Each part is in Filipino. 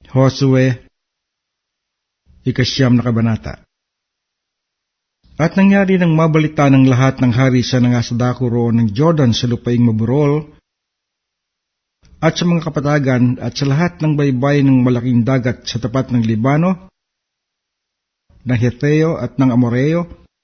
Josue, 9 na kabanata. At nangyari nang mabalita ng lahat ng hari sa nangasadako roon ng Jordan sa lupaing maburol, at sa mga kapatagan at sa lahat ng baybay ng malaking dagat sa tapat ng Libano, ng Heteo at ng Amoreo,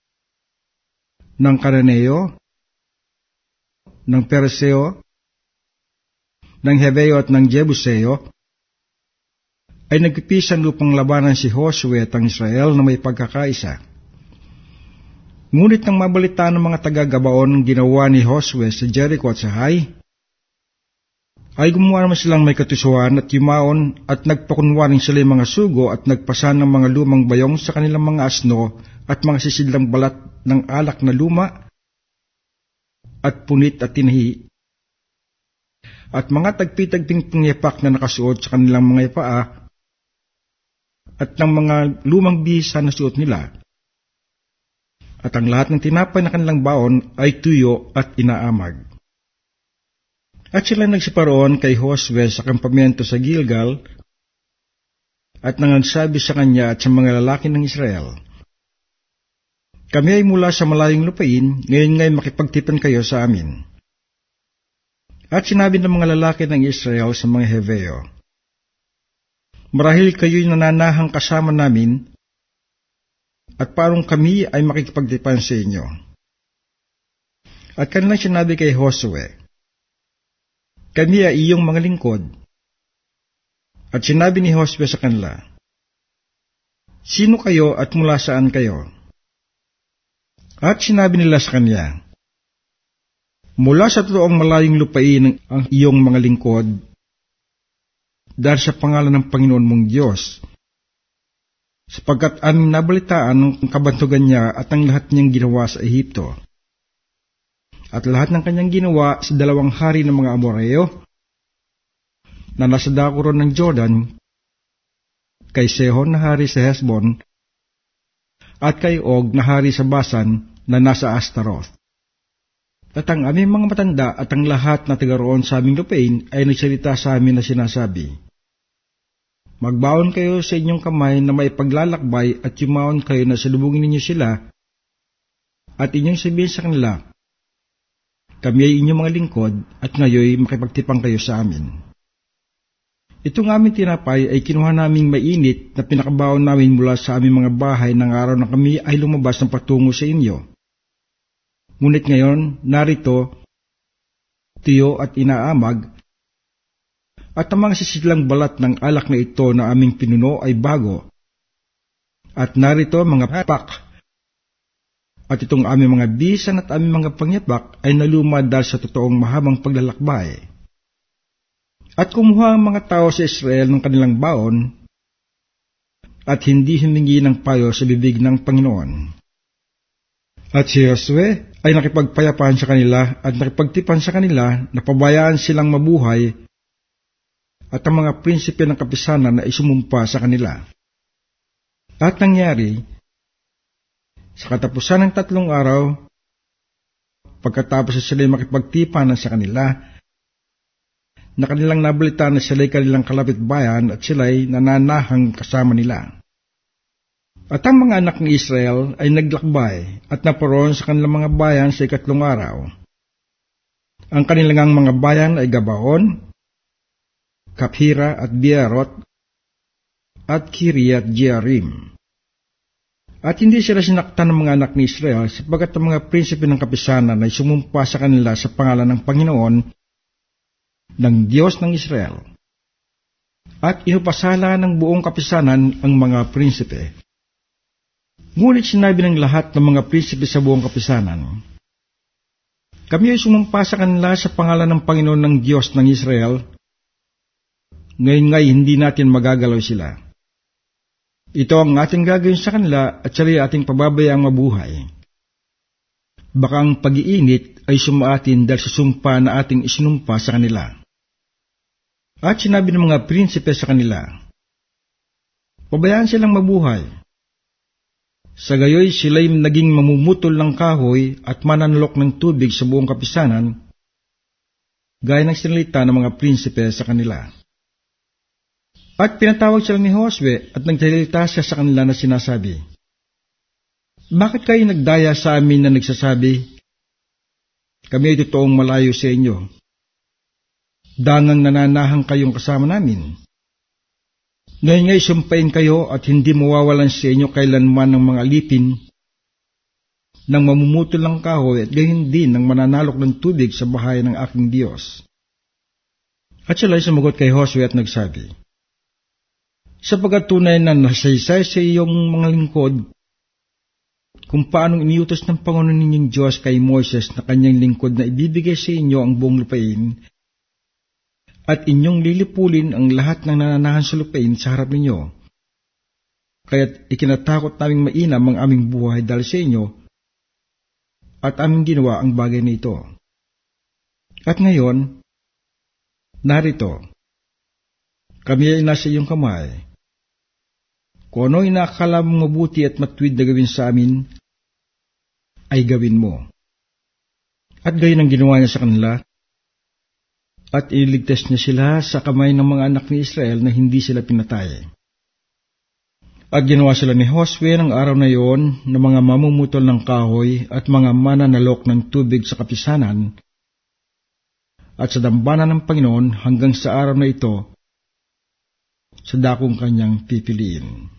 ng Kananeo, ng Perseo, ng Heveo at ng Jebuseo, ay nagpipisan upang labanan si Josue at ang Israel na may pagkakaisa. Ngunit nang mabalita ng mga taga-Gabaon ang ginawa ni Josue sa Jericho at sa Hai, ay gumawa naman silang may katusuan at yumaon at nagpakunwaring sila yung mga sugo at nagpasan ng mga lumang bayong sa kanilang mga asno at mga sisidlang balat ng alak na luma at punit at tinahi at mga tagpitagping pangyapak na nakasuot sa kanilang mga ipaa at ng mga lumang bisa na suot nila. At ang lahat ng tinapay na kanilang baon ay tuyo at inaamag. At sila nagsiparoon kay Josue sa kampamento sa Gilgal at nangagsabi sa kanya at sa mga lalaki ng Israel, "Kami ay mula sa malayong lupain, ngayon ngay makipagtipan kayo sa amin." At sinabi ng mga lalaki ng Israel sa mga Heveo, "Marahil kayo'y nananahang kasama namin, at parang kami ay makikipagtipan sa inyo." At kanilang sinabi kay Josue, "Kami ay iyong mga lingkod." At sinabi ni Josue sa kanila, "Sino kayo at mula saan kayo?" At sinabi nila sa kanya, "Mula sa totoong malayong lupain ang iyong mga lingkod, dahil sa pangalan ng Panginoon mong Diyos, sapagkat aming nabalitaan ang kabantugan niya at ang lahat niyang ginawa sa Ehipto, at lahat ng kanyang ginawa sa 2 hari ng mga Amoreo, na nasa dako ron ng Jordan, kay Sehon na hari sa Hesbon, at kay Og na hari sa Basan na nasa Astaroth. At ang aming mga matanda at ang lahat na taga roon sa aming lupain ay nagsalita sa amin na sinasabi, magbaon kayo sa inyong kamay na may paglalakbay at yumaon kayo na salubungin ninyo sila at inyong sabihin sa kanila, kami ay inyong mga lingkod at ngayoy makipagtipang kayo sa amin. Itong aming tinapay ay kinuha naming mainit na pinakabaon namin mula sa aming mga bahay ng araw na kami ay lumabas ng patungo sa inyo. Ngunit ngayon, narito, tuyo at inaamag, at ang mga sisidlang balat ng alak na ito na aming pinuno ay bago, at narito mga pak, at itong aming mga bisan at aming mga pangyapak ay naluma dahil sa totoong mahabang paglalakbay. At kumuha ang mga tao sa Israel ng kanilang baon, at hindi humingi ng payo sa bibig ng Panginoon. At si Josue ay nakipagpayapaan sa kanila at nakipagtipan sa kanila na pabayaan silang mabuhay at ang mga prinsipe ng kapisanan na isumumpa sa kanila. At nangyari, sa katapusan ng 3 araw, pagkatapos sila'y makipagtipanan sa kanila, na kanilang nabalita na sila'y kanilang kalapit bayan at sila'y nananahang kasama nila. At ang mga anak ni Israel ay naglakbay at naparoon sa kanilang mga bayan sa 3 araw. Ang kanilang mga bayan ay Gabaon, Kaphira at Beerot, at Kiriat Jearim. At hindi sila sinaktan ng mga anak ni Israel sapagkat ang mga prinsipe ng kapisanan ay sumumpa sa kanila sa pangalan ng Panginoon, ng Diyos ng Israel. At inupasala ng buong kapisanan ang mga prinsipe. Ngunit sinabi ng lahat ng mga prinsipe sa buong kapisanan, kami ay sumumpa sa kanila sa pangalan ng Panginoon ng Diyos ng Israel. Ngayon nga'y hindi natin magagalaw sila. Ito ang ating gagawin sa kanila at sila ating pababayaang mabuhay. Baka ang pag-iinit ay sumaatin dahil sa sumpa na ating isinumpa sa kanila. At sinabi ng mga prinsipe sa kanila, pabayaan silang mabuhay. Sa gayoy sila'y naging mamumutol ng kahoy at mananalok ng tubig sa buong kapisanan, gaya ng sinalita ng mga prinsipe sa kanila. At pinatawag sila ni Josue at nagsalita siya sa kanila na sinasabi, "Bakit kayo nagdaya sa amin na nagsasabi, kami ay totoong malayo sa inyo? Dangang nananahang kayong kasama namin. Ngayon nga'y sumpain kayo at hindi mawawalan sa inyo kailanman ng mga alipin ng mamumutol ng kahoy at gayon din ng mananalok ng tubig sa bahay ng aking Diyos." At sila ay sumagot kay Josue at nagsabi, "Sapagkat tunay na nasaysay sa iyong mga lingkod kung paanong iniutos ng Panginoon ninyong Diyos kay Moises na kanyang lingkod na ibibigay sa inyo ang buong lupain at inyong lilipulin ang lahat ng nananahan sa lupain sa harap ninyo. Kaya't ikinatakot naming mainam ang aming buhay dahil sa inyo at aming ginawa ang bagay na ito. At ngayon, narito, kami ay nasa iyong kamay. Kung ano inakala mong mabuti at matuwid na gawin sa amin, ay gawin mo." At gayon ang ginawa niya sa kanila, at iniligtas niya sila sa kamay ng mga anak ni Israel na hindi sila pinatay. At ginawa sila ni Josue ng araw na iyon ng mga mamumutol ng kahoy at mga mananalok ng tubig sa kapisanan at sa dambana ng Panginoon hanggang sa araw na ito, sa dakong kanyang pipiliin.